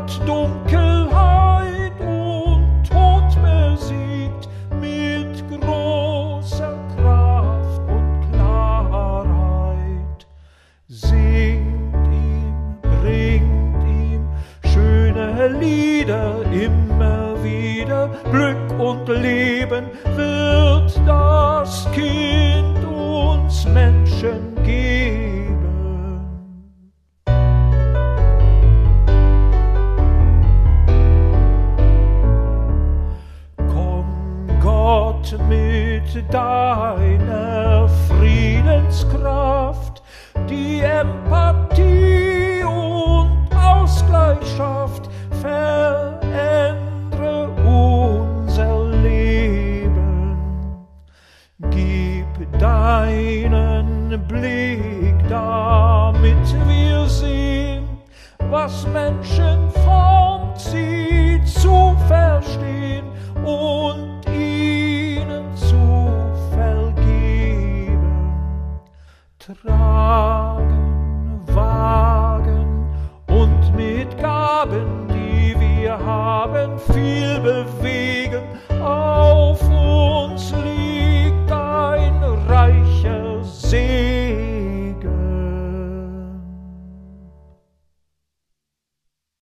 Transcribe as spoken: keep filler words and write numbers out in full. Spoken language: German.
hat Dunkelheit und Tod besiegt mit großer Kraft und Klarheit. Singt ihm, bringt ihm schöne Lieder immer wieder. Glück und Leben wird das Kind uns Menschen geben. Mit deiner Friedenskraft, die Empathie und Ausgleich schafft, verändere unser Leben. Gib deinen Blick, damit wir sehen, was Menschen formt, sie zu verstehen und ihnen zu vergeben. Trag